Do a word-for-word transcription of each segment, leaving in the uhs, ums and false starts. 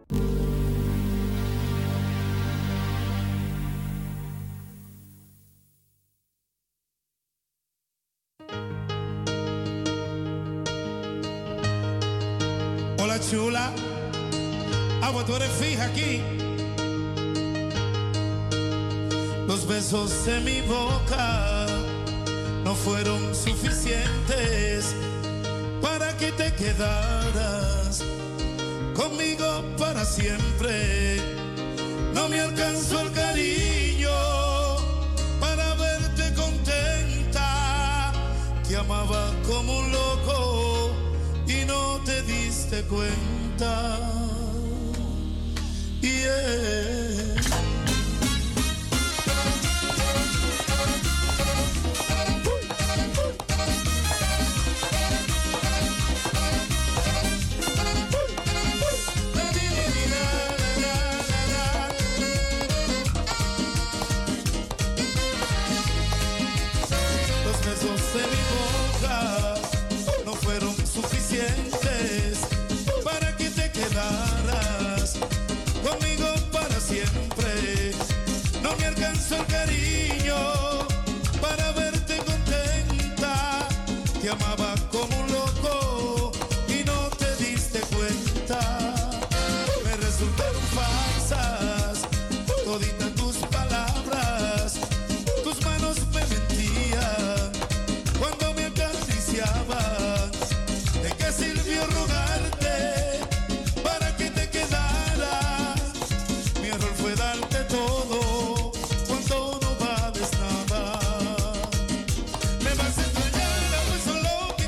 Hola chula, agua tú eres fija aquí. Los besos de mi boca no fueron suficientes para que te quedaras conmigo para siempre. No me alcanzó el cariño para verte contenta. Te amaba como un loco y no te diste cuenta. Yeah. Los besos de mi boca no fueron suficientes para que te quedaras conmigo para siempre. No me alcanzó el cariño para verte contenta. Te amaba como un loco y no te diste cuenta. Me resultaron falsas toditas tus palabras. Tus manos me mentían cuando me acariciaban. ¿De qué sirvió rogarte para que te quedaras? Mi error fue darte todo cuando no vales nada. Me vas a extrañar, pues solo que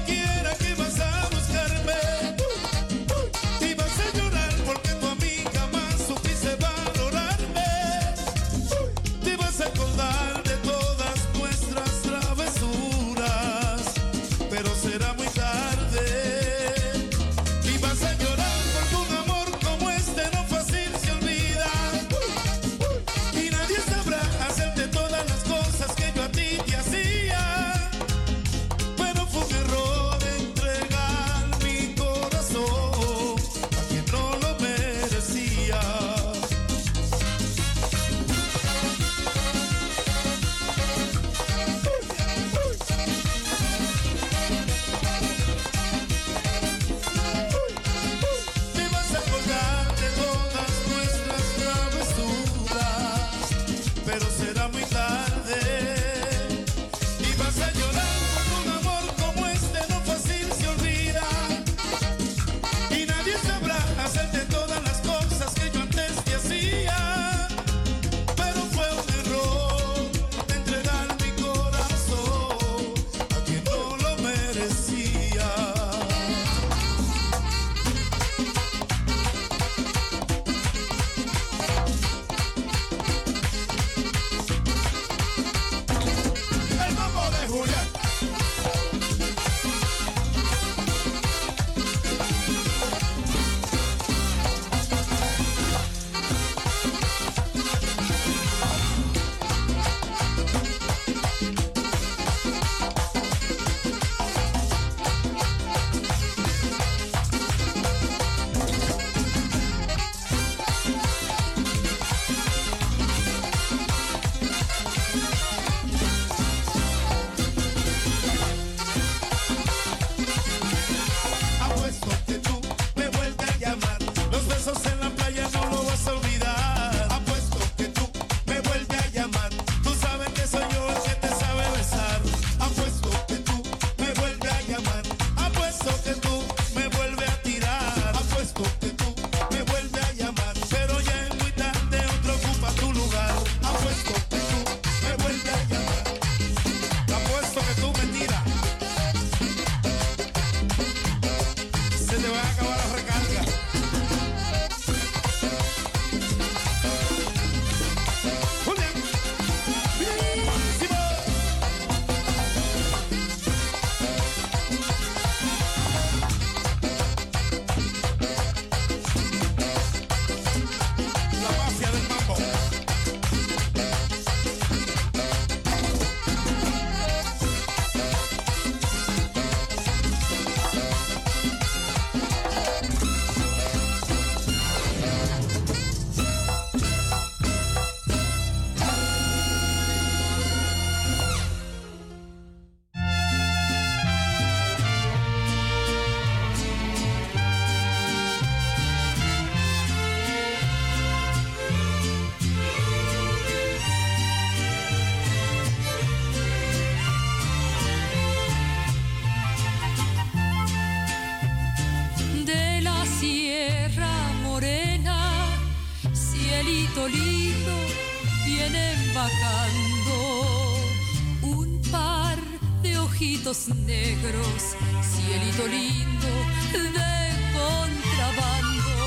lindo, vienen bajando un par de ojitos negros, cielito lindo de contrabando.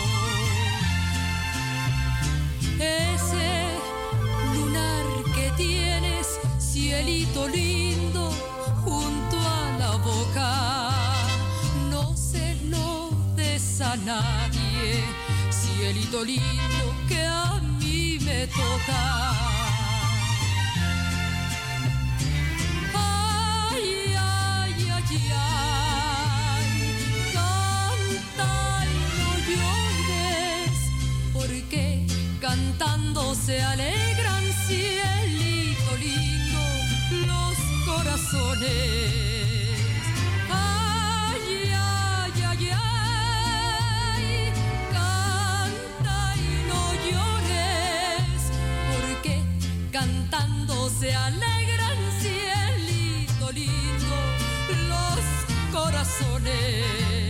Ese lunar que tienes, cielito lindo, junto a la boca, no se lo des a nadie, cielito lindo que a mí me toca. Ay, ay, ay, ay, canta y no llores, porque cantando se alegran, cielito lindo, los corazones. Ay, ay, ay, ay, canta y no llores, porque cantando se alegran, cielito lindo, los corazones.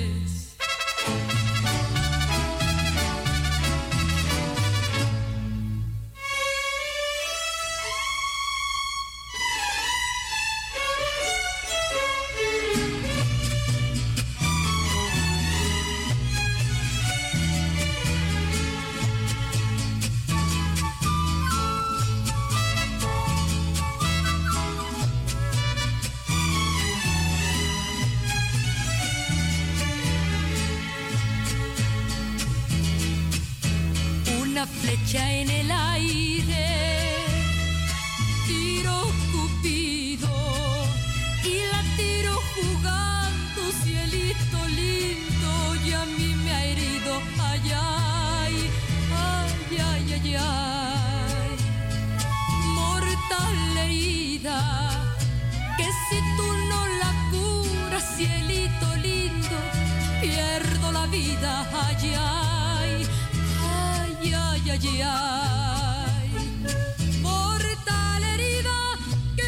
Flecha en el aire, tiro Cupido y la tiro jugando, cielito lindo, y a mí me ha herido. Ay, ay, ay, ay, ay, ay, mortal herida, que si tú no la curas, cielito lindo, pierdo la vida. Ay, ay, ay, ay, ay, mortal herida que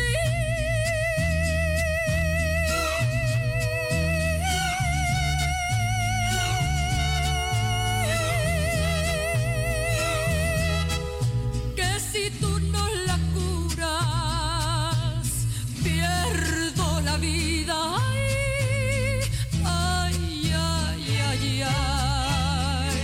que si tú no la curas, pierdo la vida. Ay, ay, ay, ay, ay.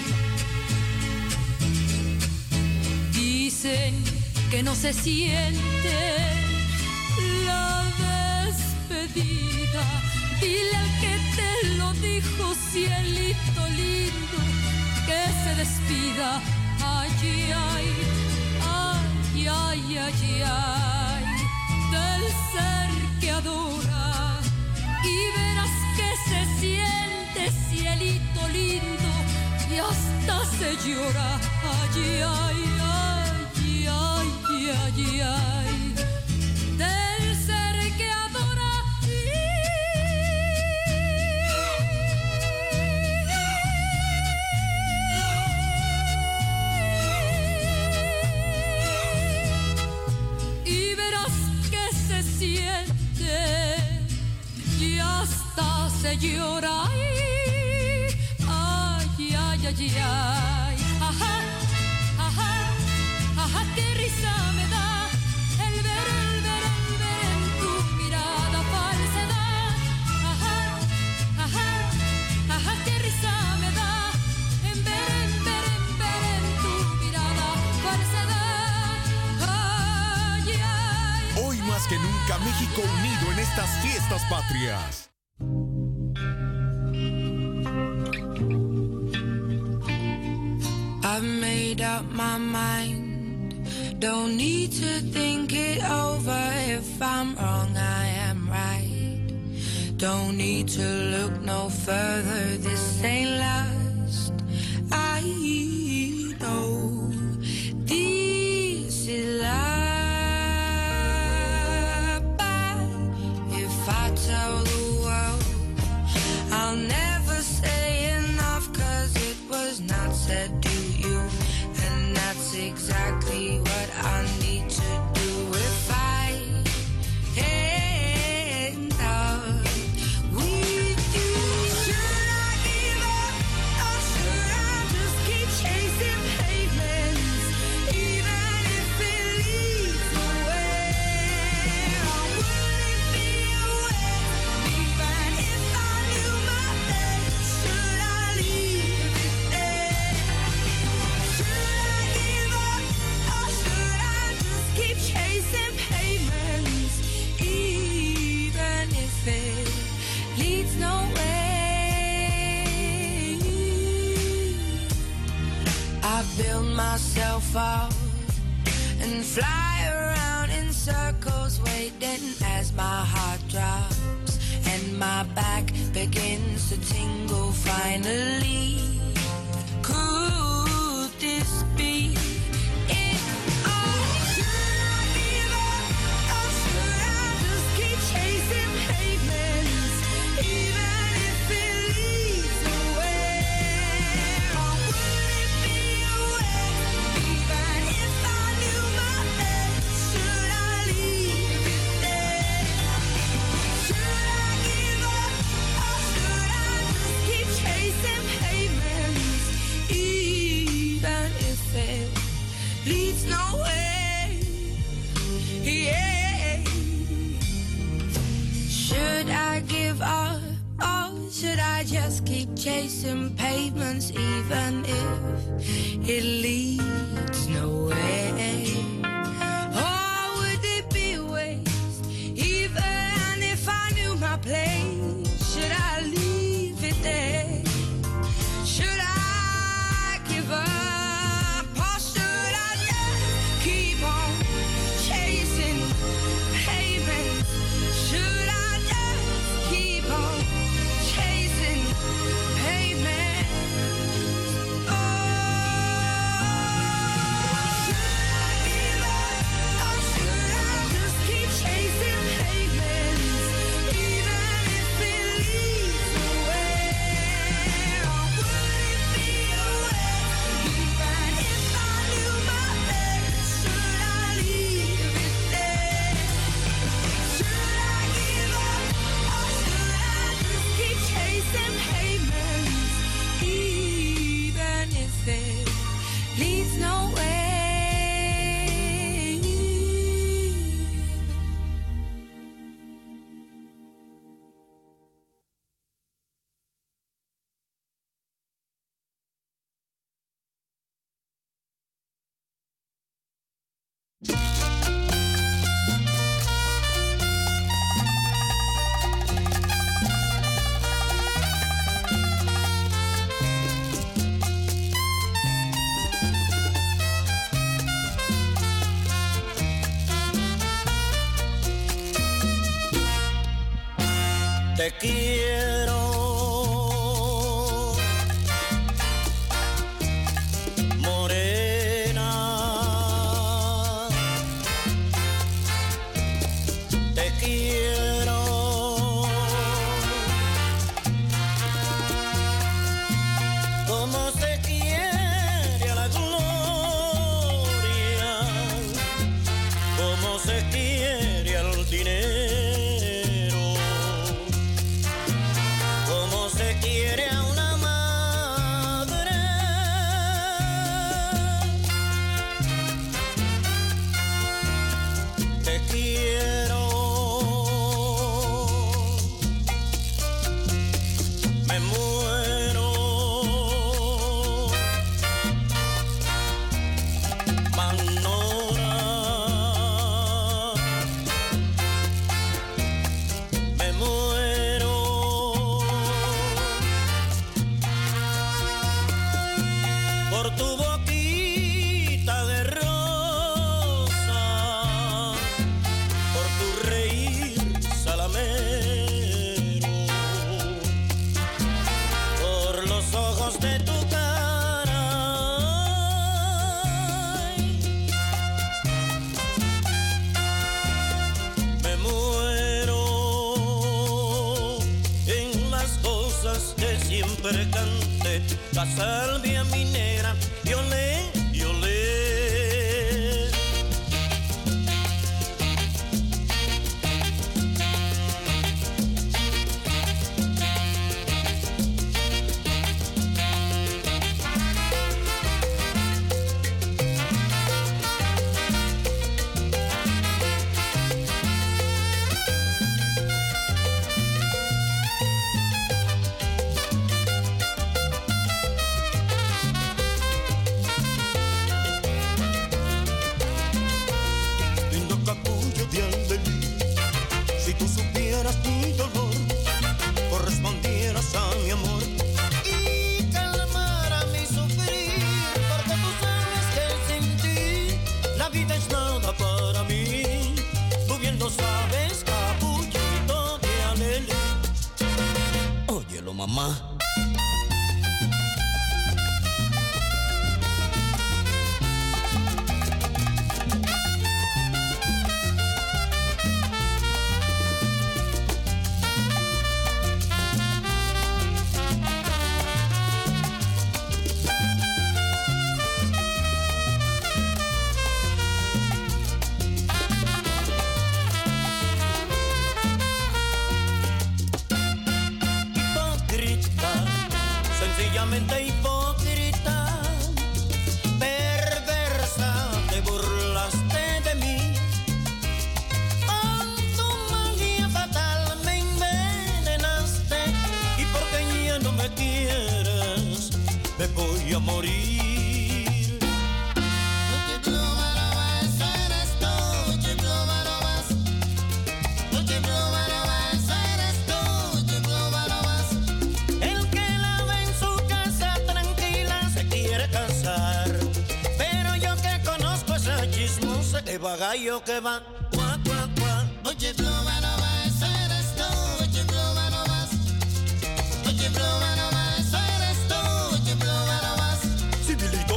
Dicen que no se siente la despedida. Dile al que te lo dijo, cielito lindo, que se despida. Ay, ay, ay, ay, ay, ay, del ser que adora, y verás que se siente, cielito lindo, y hasta se llora. Ay, ay, ay, ay, ay, ay, del ser que adora. Y verás que se siente y hasta se llora. Ay, ay, ay, ay, ajá. Ajá, qué risa me da el ver, el ver, el ver en tu mirada falsedad. Ajá, ajá, ajá, qué risa me da en ver, en ver, en ver en tu mirada falsedad. Ay, ay. Hoy más que nunca, México unido en estas fiestas patrias. I've made up my mind. Don't need to think it over. If I'm wrong, I am right. Don't need to look no further. This ain't last. I know this is life. But if I tell the world, I'll never say enough, 'cause it was not said to you. And that's exactly what I need to do if I end up with you. Should I give up, or should I just keep chasing pavements? build myself up and fly around in circles, waiting as my heart drops and my back begins to tingle finally. Could this be it? Oh, should I give up? Or should I just keep chasing pavements, even if it leads nowhere? Or would it be a waste, even if I knew my best? Should I leave it there? Should I give up? Or should I just keep chasing pavements, even if it leads nowhere? Yeah. Should I give up? Or should I just keep chasing pavements, even if it leads nowhere? Or would it be a waste, even if I knew my place? Should I leave it there? Should I give up? Or should I just keep on chasing pavements? Should I just keep on chasing pavements? Oh, should I give up? Or should I just keep chasing pavements, even if it leads nowhere? Or would it be a waste, even if I knew my best? Should I leave it there? Should I give up? Or should I just keep chasing pavements, even if it leads nowhere? Te quiero, morena, te quiero, como se quiere a la gloria, como se quiere al dinero, como se quiere a una madre. Te quiero, me muero, Manora, me muero por tu boquita de rosa, por tu reír salamero, por los ojos de tu cara. Me muero en las cosas que siempre canté, la salvia minera, yolé, yolé. va gallo que va, cuá, cuá, cuá. Oye, pluma no va, eso eres tú. Oye, pluma no vas. Oye, pluma no va, eso eres tú. Oye, pluma no vas. Civilito.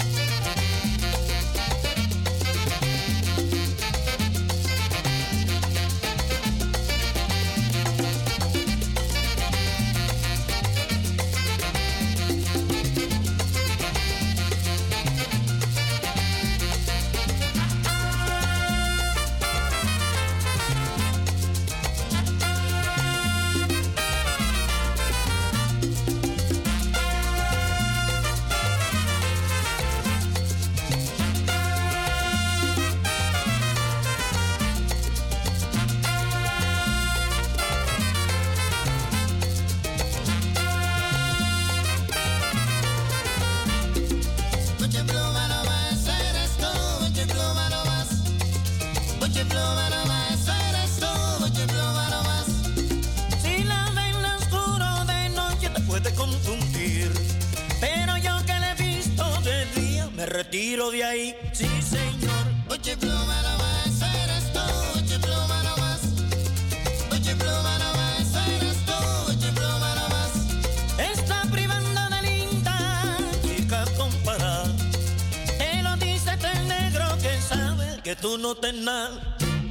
Oye, pluma no va, eso eres tú. Oye, pluma no vas. Oye, pluma no va, eso eres tú. Oye, pluma no vas. Si la ve en lo oscuro de noche te puede confundir, pero yo que la he visto de día me retiro de ahí, sí señor. Oye, pluma no va, eso eres tú. Oye, pluma no vas. Oye, pluma no va, eso eres tú. Oye, pluma no vas. Está privando de linda chica comparada, te lo dice el negro que sabe que tú no tenés nada.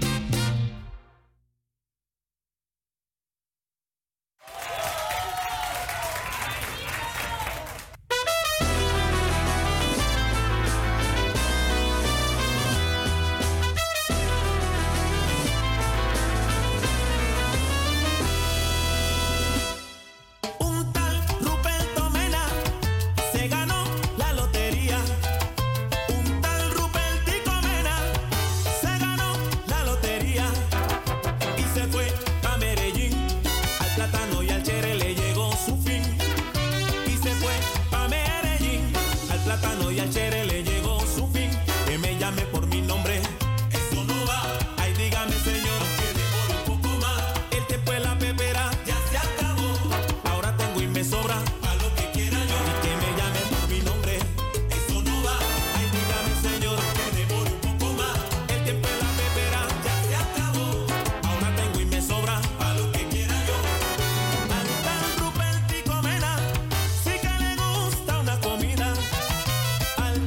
Un tal Ruperto Mena se ganó la lotería. Un tal Rupertico Mena se ganó la lotería y se fue a Medellín. Al plátano y al chere le llegó su fin. Y se fue a Medellín. Al plátano y al chere le llegó su fin. Que me llame por mi nombre, eso no va. Ay, dígame señor, que demore un poco más. El tiempo de la pepera ya se acabó. Ahora tengo y me sobra a lo que quiera yo. Y que me llame por mi nombre, eso no va. Ay, dígame señor, que demore un poco más. El tiempo de la pepera ya se acabó. Ahora tengo y me sobra a lo que quiera yo. Al tal Rupertico Mena sí que le gusta una comida. Al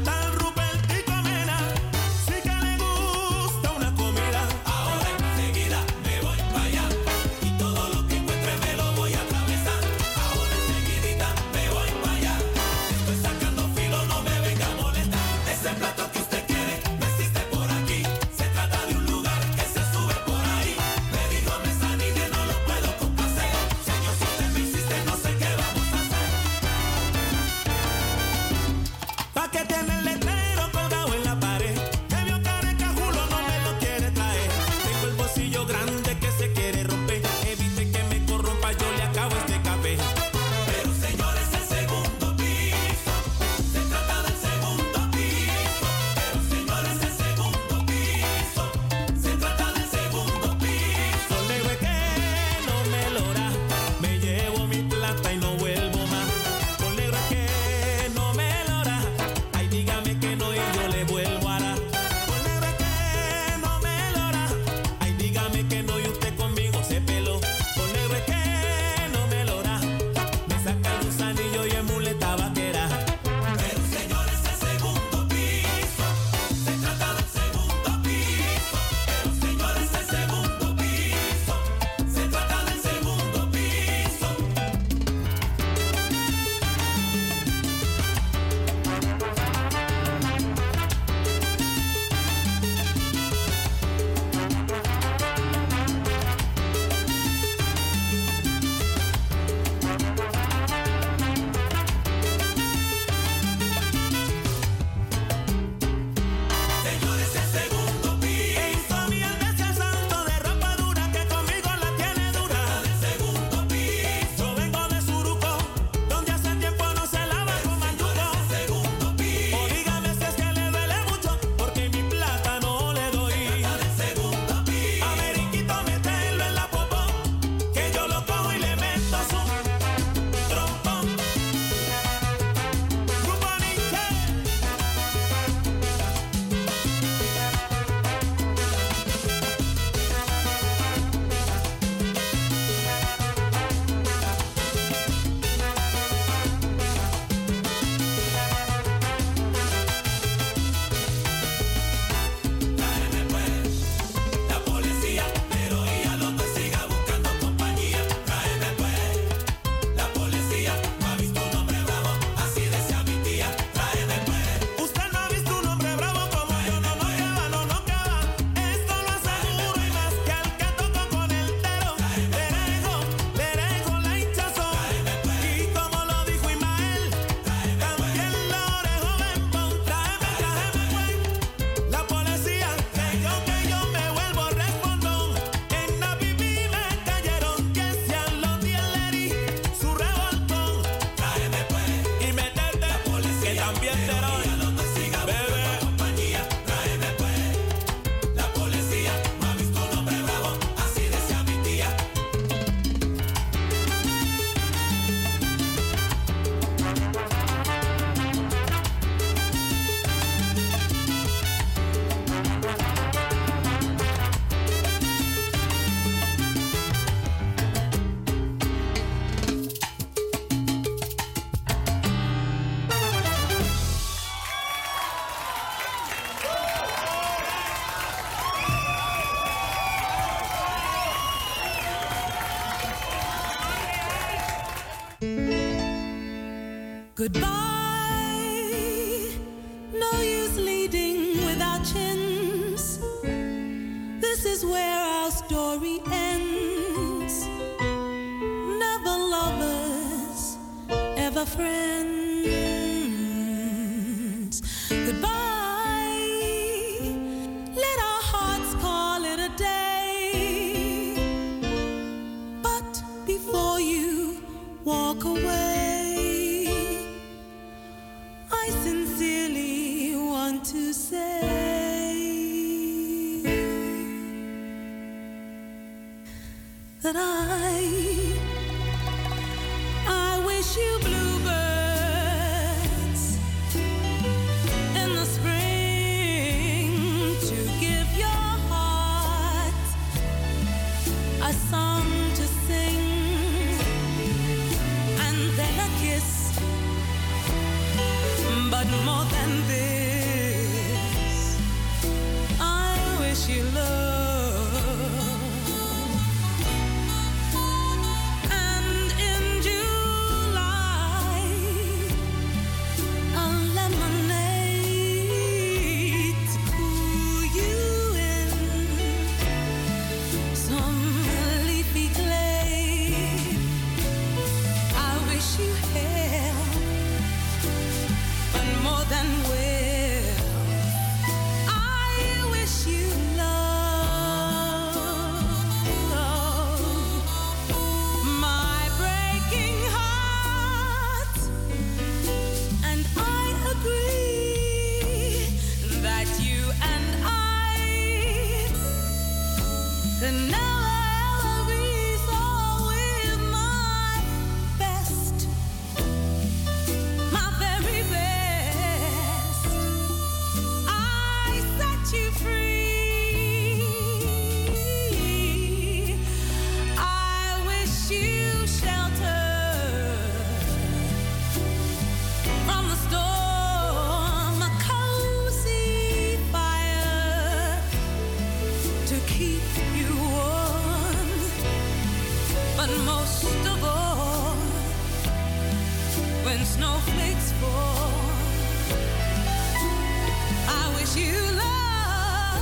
ambiente hoy. Bebé. Goodbye, no use leading without chins. This is where our story ends. Never lovers, ever friends. Goodbye, let our hearts call it a day. But before you walk away, to say that I I wish you bluebirds in the spring to give your heart a song to sing, and then a kiss, but more than this, you love. And in July, a lemonade to cool you in some leafy clay. I wish you held, but more than well, I wish you snowflakes fall. I wish you love,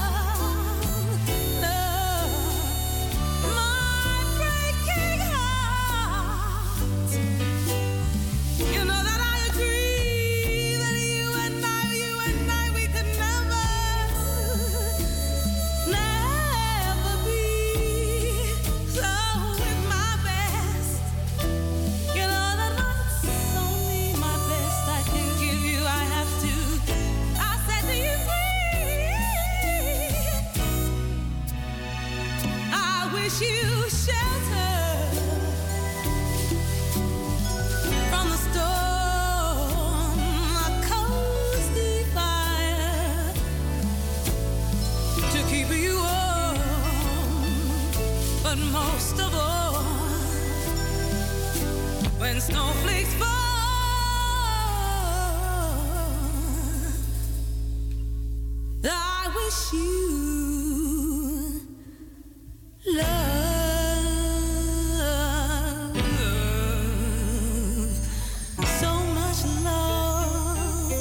love, my breaking heart. You know that I agree that you and I, you and I, we could never, never be. So with my best, you know that that's only my best I can give you. I have to, I said to you, please, I wish you shelter from the storm, a cozy fire to keep you warm, but most of all, when snowflakes fall, I wish you love, so much love.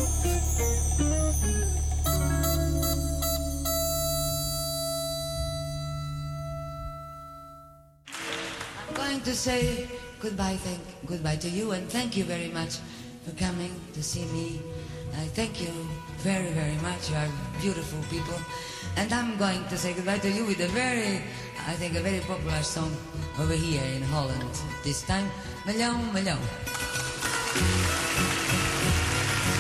I'm going to say goodbye, thank goodbye to you, and thank you very much for coming to see me. I thank you very, very much. You are beautiful people, and I'm going to say goodbye to you with a very, I think, a very popular song over here in Holland. This time, Malhão, Malhão.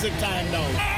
music time now.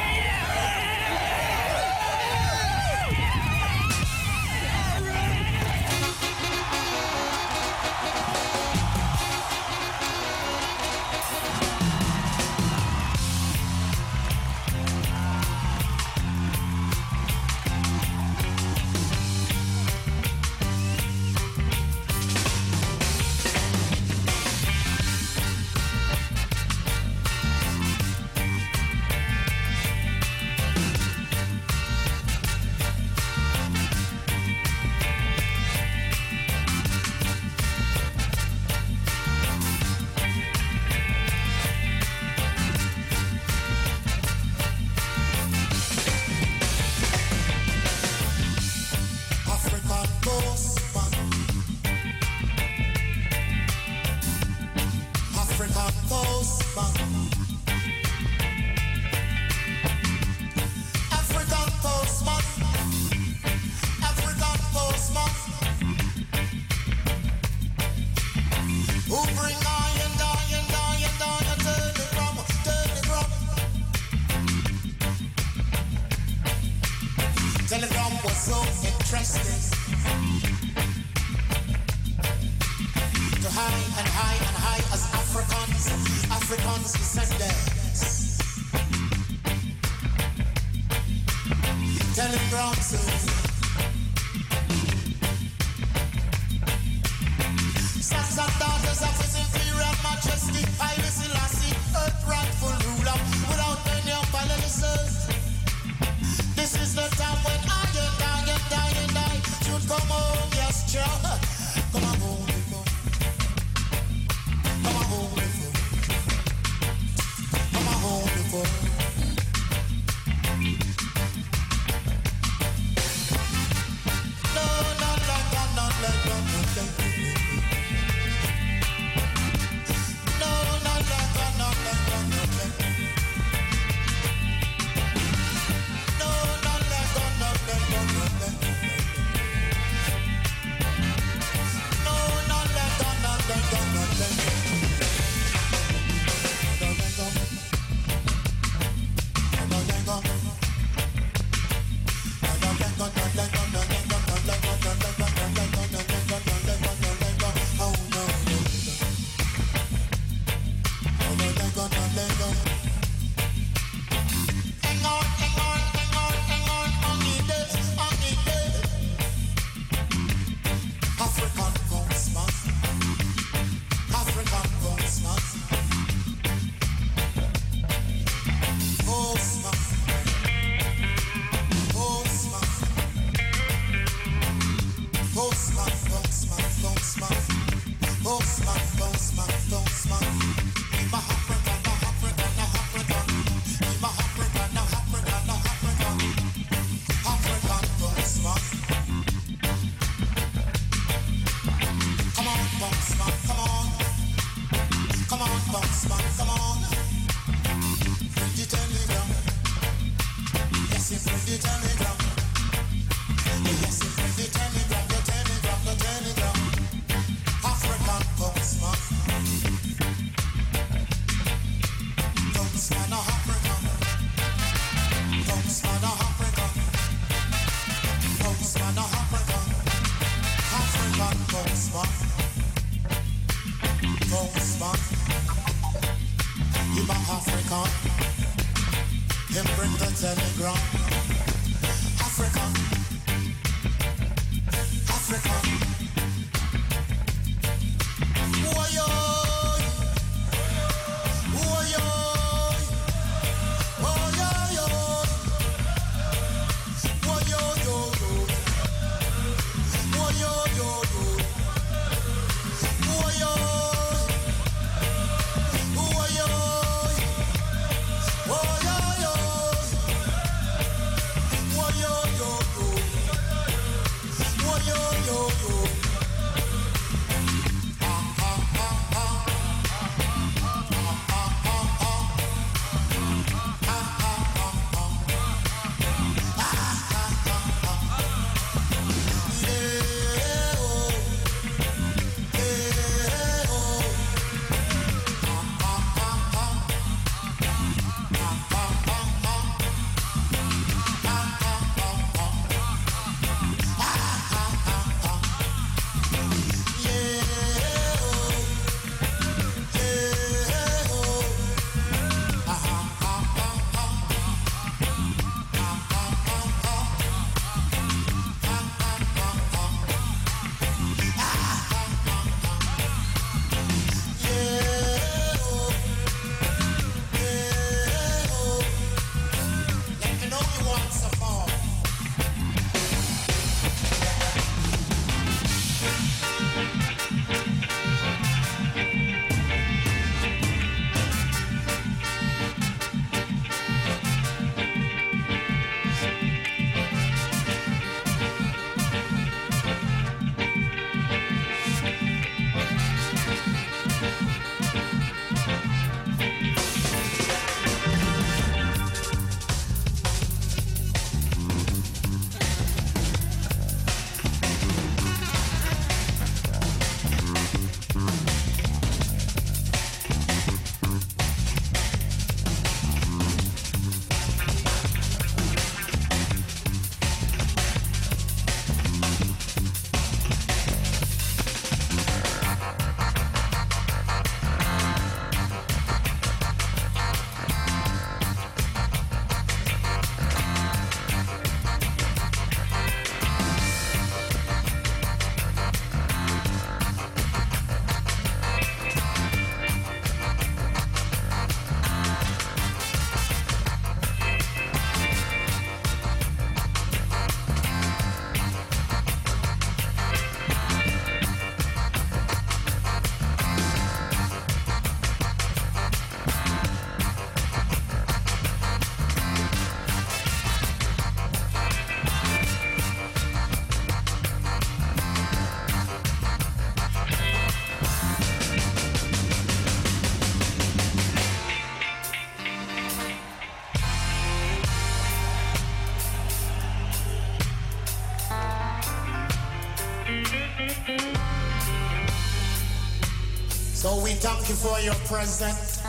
So we thank you for your presence.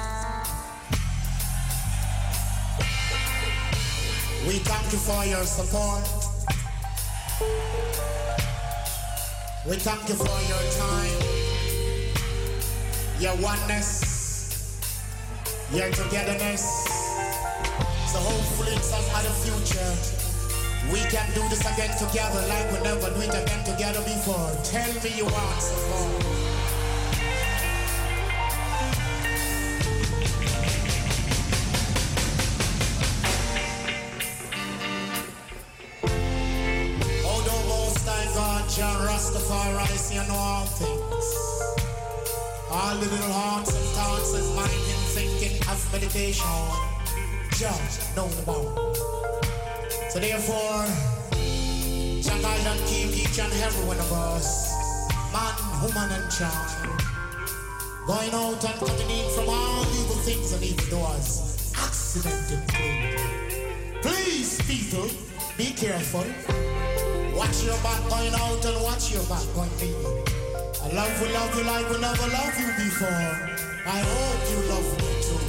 We thank you for your support. We thank you for your time, your oneness, your togetherness. So hopefully in some other future, we can do this again together like we never do it again together before. Tell me you want some more. Jah Rastafari, see you know all things. All the little hearts and thoughts and mind and thinking of meditation. Jah know about. So therefore, Jah guide and keep each and every one of us, man, woman and child, going out and cutting in from all evil things and evil doors, accident included. Please, people, be careful. Watch your back going out and watch your back going in. I love you, love you like we never loved you before. I hope you love me too.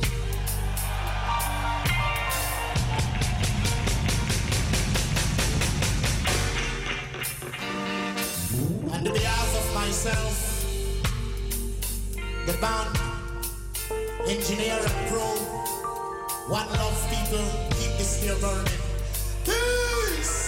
On the behalf of myself, the band, engineer and crew, one love people, keep this here burning. Peace!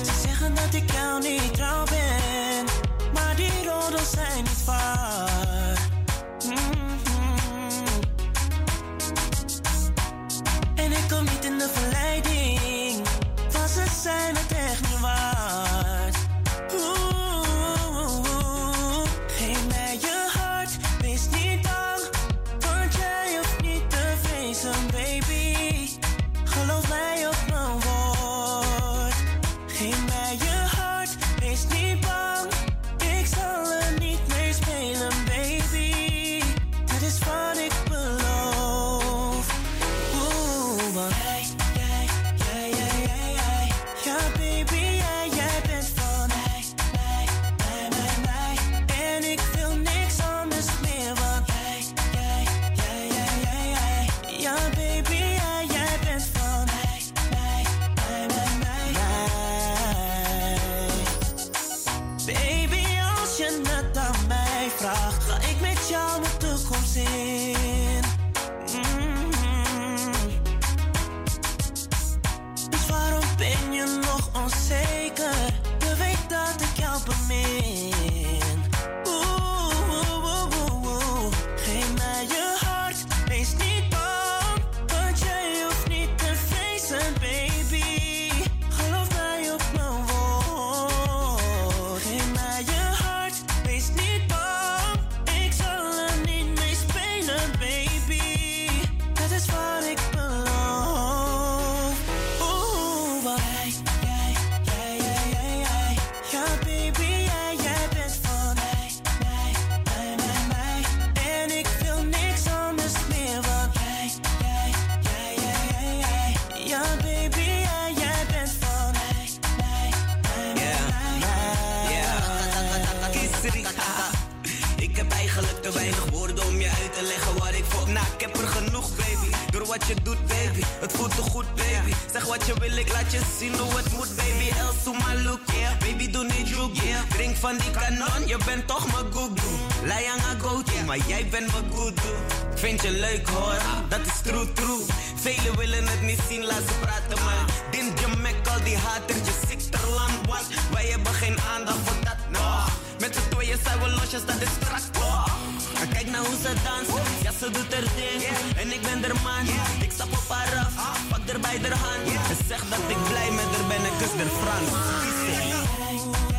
Ik jou niet trouw ben, maar die roddels zijn niet waar. Baby, als je het aan mij vraagt, ga ik met jou mijn toekomst in. Mm-hmm. Dus waarom ben je nog onzeker? Je weet dat ik jou bemin. Oeh, oeh, oeh, oeh. Geef mij je hart, wees niet bang, want jij hoeft niet te vrezen, baby. Geloof mij op mijn woord. Geef mij je hart, wees niet bang, ik zal er niet mee spelen, baby. Dat is wat ik beloof. Oeh, wat jij, jij, jij, jij, jij, jij. Ja, baby, jij, jij bent van mij, mij, mij, mij, mij. En ik wil niks anders meer, want jij, jij, jij, jij, jij, jij. Ja, baby, jij, jij bent van mij, mij, mij, mij, mij. Yeah, Kisserie, haha. Ik heb eigenlijk te weinig woorden om je uit te leggen waar ik voor. Nou, ik heb er genoeg, baby. Door wat je doet, baby. Het voelt te goed, baby. Zeg wat je wil, ik laat je zien hoe het moet, baby. Els to my look, yeah. Baby, doe niet joke, drink van die kanon, je bent toch mijn goegoe. Layanga go-to, maar jij bent mijn goedoe. Ik vind je leuk, hoor, dat is true, true. Velen willen het niet zien, laat ze praten, man. Din je mek, al die hatertjes, Sikterland, wat? Wij hebben geen aandacht voor dat, no. Met z'n tweeën zijn we losjes, dat is strak, oh. Kijk nou hoe ze dansen, ja ze doet er ding. En ik ben er man, ik stap op haar af, pak er bij haar hand. En zeg dat ik blij met haar ben en kus haar Frans.